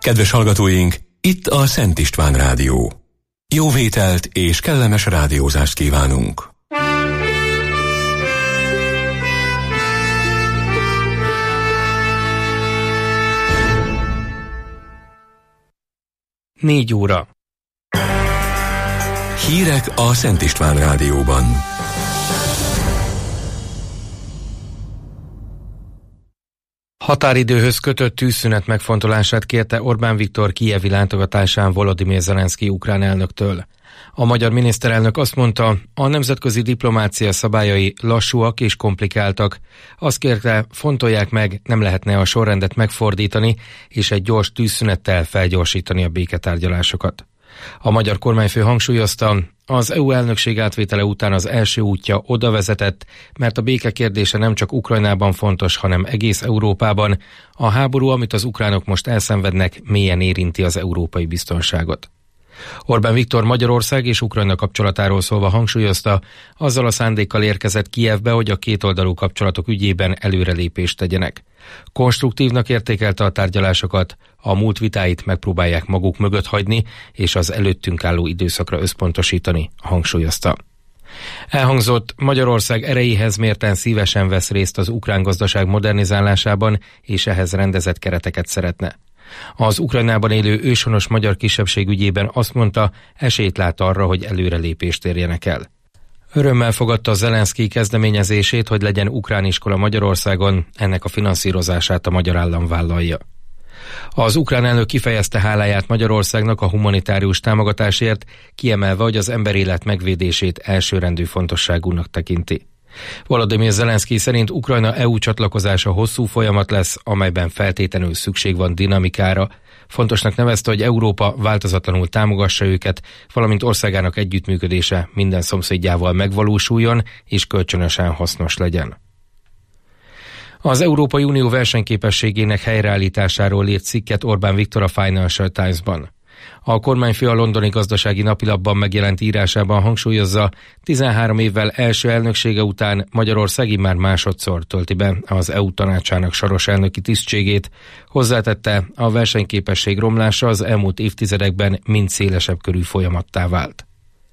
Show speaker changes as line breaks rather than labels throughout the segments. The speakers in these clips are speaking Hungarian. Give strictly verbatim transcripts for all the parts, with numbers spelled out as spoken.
Kedves hallgatóink, itt a Szent István Rádió. Jó vételt és kellemes rádiózást kívánunk!
Négy óra.
Hírek a Szent István Rádióban.
Határidőhöz kötött tűzszünet megfontolását kérte Orbán Viktor kijevi látogatásán Volodymyr Zelenszky ukrán elnöktől. A magyar miniszterelnök azt mondta, a nemzetközi diplomácia szabályai lassúak és komplikáltak. Azt kérte, fontolják meg, nem lehetne a sorrendet megfordítani és egy gyors tűzszünettel felgyorsítani a béketárgyalásokat. A magyar kormányfő hangsúlyozta, az é u elnökség átvétele után az első útja oda vezetett, mert a béke kérdése nem csak Ukrajnában fontos, hanem egész Európában. A háború, amit az ukránok most elszenvednek, mélyen érinti az európai biztonságot. Orbán Viktor Magyarország és Ukrajna kapcsolatáról szólva hangsúlyozta, azzal a szándékkal érkezett Kijevbe, hogy a kétoldalú kapcsolatok ügyében előrelépést tegyenek. Konstruktívnak értékelte a tárgyalásokat, a múlt vitáit megpróbálják maguk mögött hagyni, és az előttünk álló időszakra összpontosítani, hangsúlyozta. Elhangzott, Magyarország erejéhez mérten szívesen vesz részt az ukrán gazdaság modernizálásában, és ehhez rendezett kereteket szeretne. Az Ukrajnában élő őshonos magyar kisebbség ügyében azt mondta, esélyt lát arra, hogy előrelépést érjenek el. Örömmel fogadta Zelenszky kezdeményezését, hogy legyen ukrán iskola Magyarországon, ennek a finanszírozását a magyar állam vállalja. Az ukrán elnök kifejezte háláját Magyarországnak a humanitárius támogatásért, kiemelve, hogy az emberélet megvédését elsőrendű fontosságúnak tekinti. Volodymyr Zelenszky szerint Ukrajna é u csatlakozása hosszú folyamat lesz, amelyben feltétlenül szükség van dinamikára. Fontosnak nevezte, hogy Európa változatlanul támogassa őket, valamint országának együttműködése minden szomszédjával megvalósuljon és kölcsönösen hasznos legyen. Az Európai Unió versenyképességének helyreállításáról írt cikket Orbán Viktor a Financial Times-ban. A kormányfő a londoni gazdasági napilapban megjelent írásában hangsúlyozza, tizenhárom évvel első elnöksége után Magyarország immár másodszor tölti be az é u tanácsának soros elnöki tisztségét. Hozzátette, a versenyképesség romlása az elmúlt évtizedekben mind szélesebb körű folyamattá vált.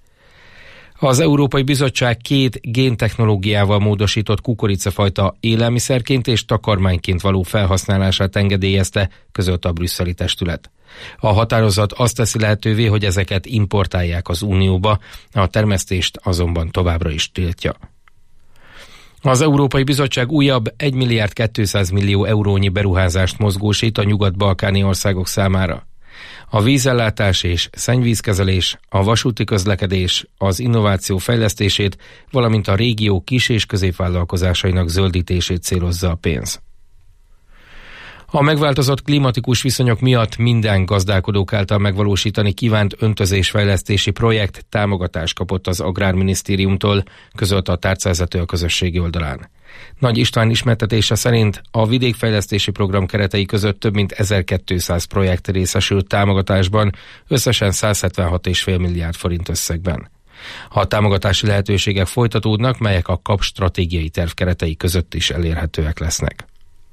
Az Európai Bizottság két géntechnológiával módosított kukoricafajta élelmiszerként és takarmányként való felhasználását engedélyezte, közölte a brüsszeli testület. A határozat azt teszi lehetővé, hogy ezeket importálják az Unióba, a termesztést azonban továbbra is tiltja. Az Európai Bizottság újabb egy milliárd kétszáz millió eurónyi beruházást mozgósít a nyugat-balkáni országok számára. A vízellátás és szennyvízkezelés, a vasúti közlekedés, az innováció fejlesztését, valamint a régió kis- és középvállalkozásainak zöldítését célozza a pénz. A megváltozott klimatikus viszonyok miatt minden gazdálkodók által megvalósítani kívánt öntözésfejlesztési projekt támogatást kapott az Agrárminisztériumtól, közölte a tárcavezető a közösségi oldalán. Nagy István ismertetése szerint a vidékfejlesztési program keretei között több mint ezerkétszáz projekt részesült támogatásban, összesen száz hetvenhat egész öt milliárd forint összegben. A támogatási lehetőségek folytatódnak, melyek a kap stratégiai terv keretei között is elérhetőek lesznek.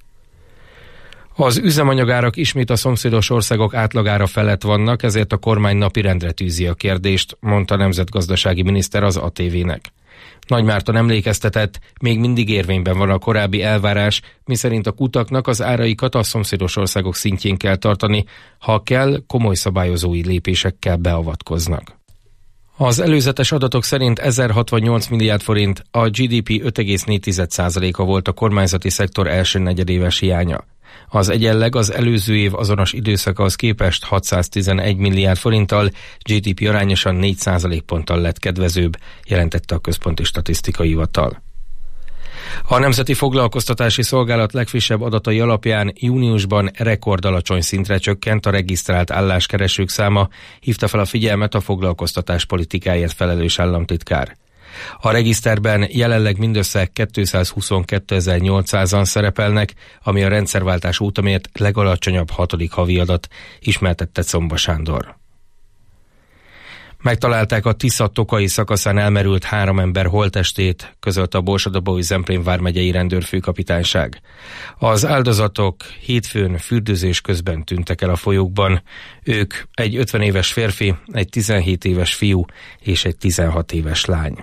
Az üzemanyagárak ismét a szomszédos országok átlagára felett vannak, ezért a kormány napirendre tűzi a kérdést, mondta a nemzetgazdasági miniszter az á té vének. Nagy Márton emlékeztetett, még mindig érvényben van a korábbi elvárás, miszerint a kutaknak az áraikat a szomszédos országok szintjén kell tartani, ha kell, komoly szabályozói lépésekkel beavatkoznak. Az előzetes adatok szerint ezerhatvannyolc milliárd forint, a gé dé pé öt egész négy százaléka volt a kormányzati szektor első negyedéves hiánya. Az egyenleg az előző év azonos időszakahoz képest hatszáztizenegy milliárd forinttal, gé dé pé arányosan négy százalékponttal lett kedvezőbb, jelentette a Központi Statisztikai Hivatal. A Nemzeti Foglalkoztatási Szolgálat legfrissebb adatai alapján júniusban rekordalacsony szintre csökkent a regisztrált álláskeresők száma, hívta fel a figyelmet a foglalkoztatás politikáért felelős államtitkár. A regiszterben jelenleg mindössze kétszázhuszonkétezer-nyolcszázan szerepelnek, ami a rendszerváltás óta mért legalacsonyabb hatodik havi adat, ismertette Comba Sándor. Megtalálták a Tisza-Tokai szakaszán elmerült három ember holttestét, közölte a Borsod-Abaúj-Zemplén vármegyei rendőrfőkapitányság. Az áldozatok hétfőn fürdőzés közben tűntek el a folyókban. Ők egy ötven éves férfi, egy tizenhét éves fiú és egy tizenhat éves lány.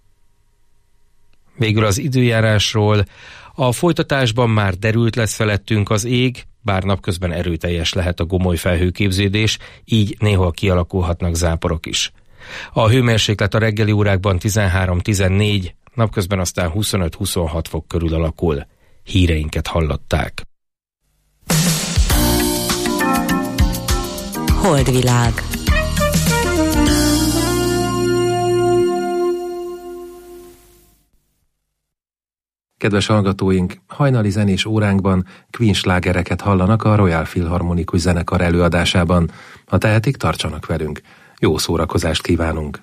Végül az időjárásról. A folytatásban már derült lesz felettünk az ég, bár napközben erőteljes lehet a gomoly felhőképződés, így néhol kialakulhatnak záporok is. A hőmérséklet a reggeli órákban tizenhárom-tizennégy, napközben aztán huszonöt-huszonhat fok körül alakul. Híreinket hallották.
Holdvilág.
Kedves hallgatóink, hajnali zenés óránkban Queen slágereket hallanak a Royal Philharmonikus Zenekar előadásában. Ha tehetik, tartsanak velünk. Jó szórakozást kívánunk!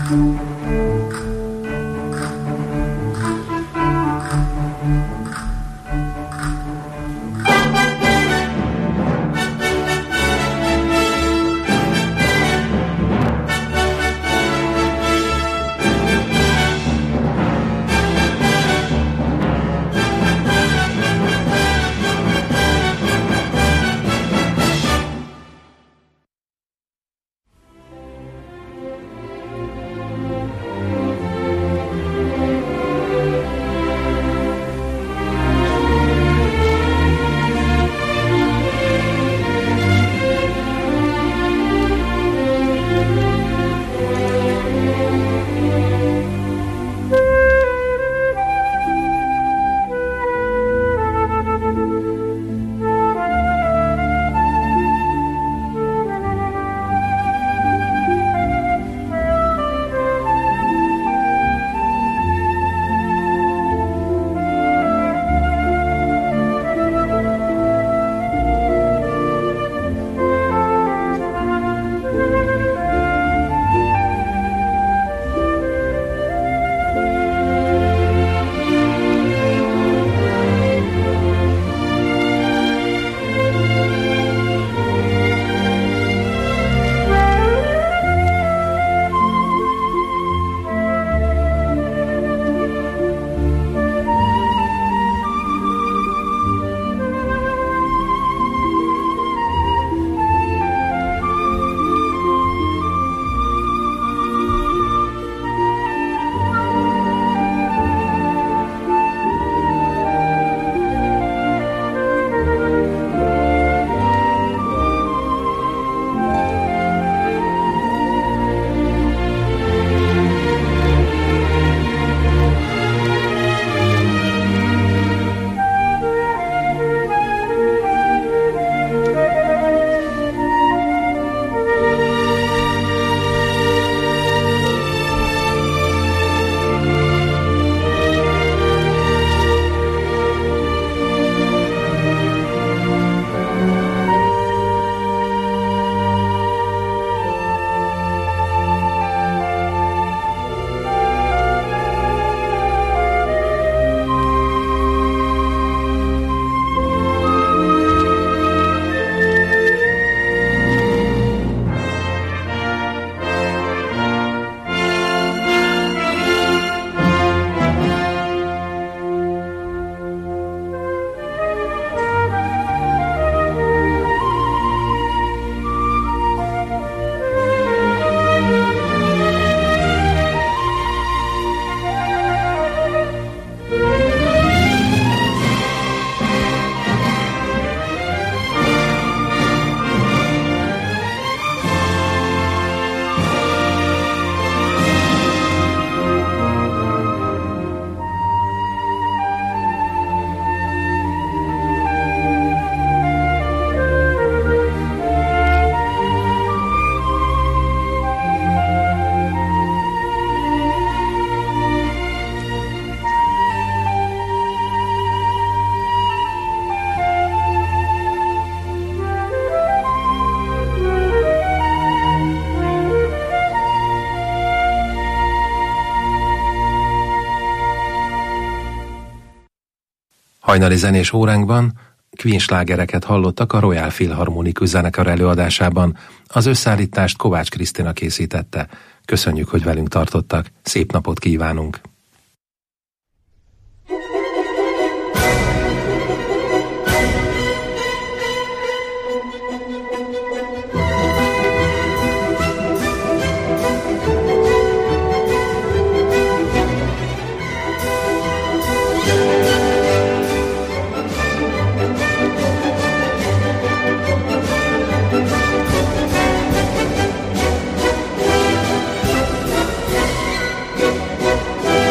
Hajnali zenés óránkban Queen slágereket hallottak a Royal Philharmonikus zenekar előadásában. Az összeállítást Kovács Krisztina készítette. Köszönjük, hogy velünk tartottak. Szép napot kívánunk!
Thank you.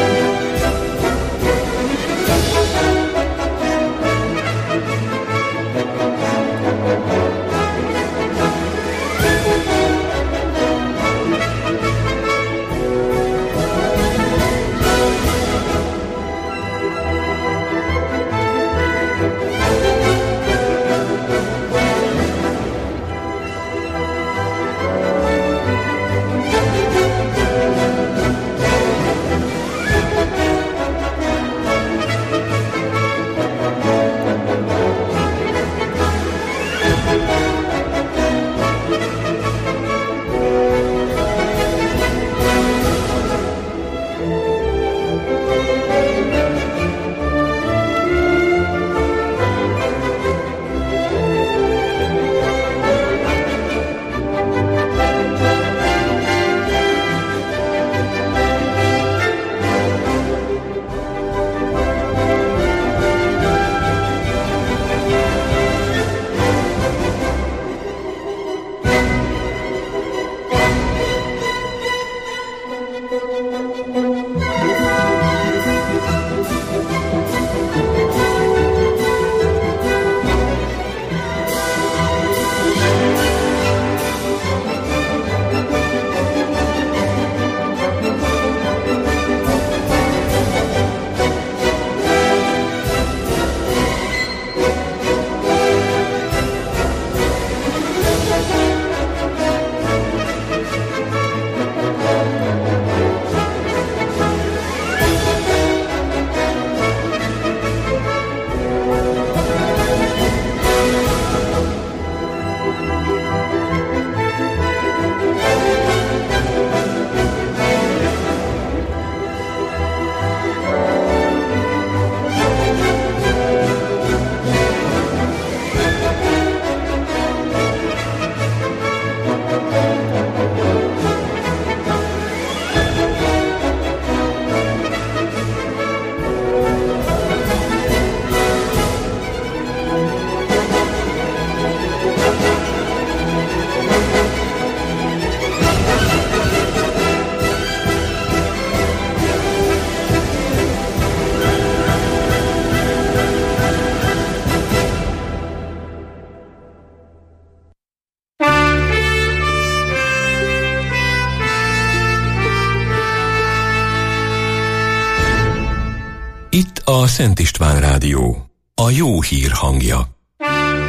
Itt a Szent István Rádió, a jó hír hangja.